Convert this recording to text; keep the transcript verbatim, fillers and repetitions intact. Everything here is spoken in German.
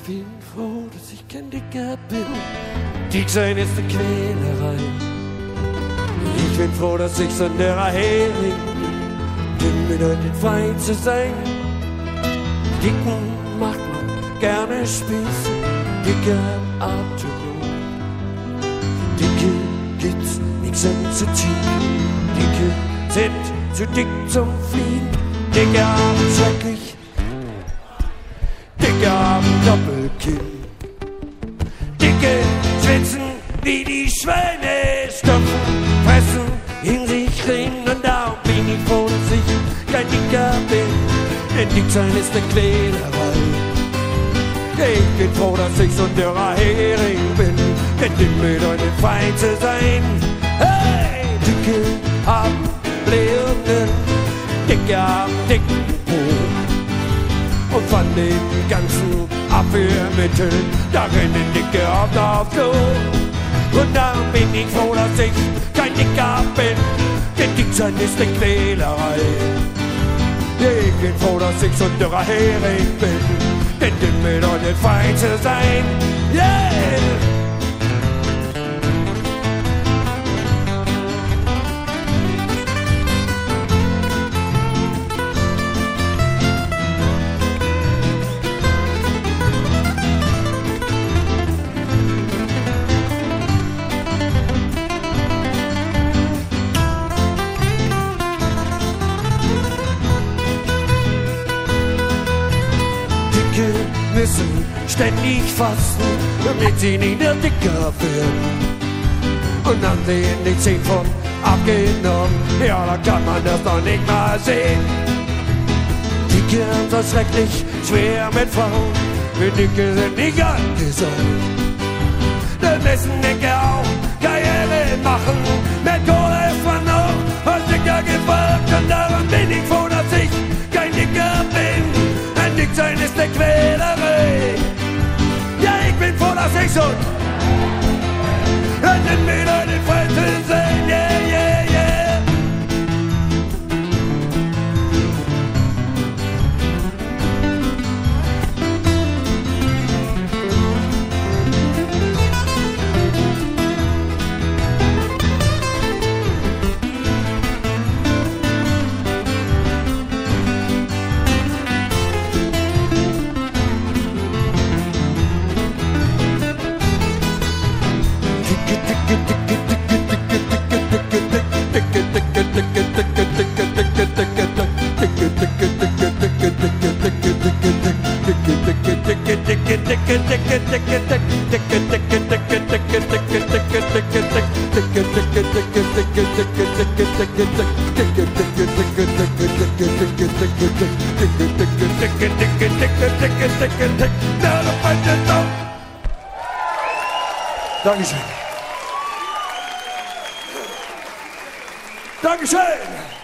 Ich bin froh, dass ich kein Dicker bin. Dick sein ist eine Quälerei. Ich bin froh, dass ich so ein dürrer Hering bin. Dünn bedeutet frei zu sein. Dicken macht man gerne Spieße. Dicker Atem. Dicke gibt's nix anzuziehen. Dicke sind zu dick zum Fliehen. Dicke haben schrecklich. Dicke haben Doppelkinn. Dicke schwitzen wie die Schwäne, stopfen, fressen, in sich reden. Und darum bin ich froh, dass ich kein Dicker bin. Denn Dicksein ist eine Quälerei. Ich bin froh, dass ich so ein dürrer Hering bin. Denn dick bedeutet fein zu sein. Hey, Dicke haben Blähungen. Dicke haben dicken Po. Und von den ganzen Abwehrmitteln, da rennen Dicke oft auf Klo. Und darum bin ich froh, dass ich kein Dicker bin. Denn Dicksein ist eine Quälerei. Ich bin froh, dass ich so ein dürrer Hering bin. Denn dünn bedeutet fein zu sein. Yeah! Müssen ständig fasten, damit sie nicht mehr dicker werden. Und dann sehen die zehn von abgenommen, ja, da kann man das doch nicht mal sehen. Dicke haben das schrecklich schwer mit Frauen, wir Dicke sind nicht angesagt. Dann müssen Dicke auch Karriere machen, mit Kohle ist man auch als Dicker gefolgt. Und daran bin ich froh, dass ich kein Dicker bin. Ein Dicksein ist eine Quälerei. Ja, ich bin froh, dass ich so ein den wieder den Freund sein. Yeah, yeah, yeah. Dankeschön. Dankeschön.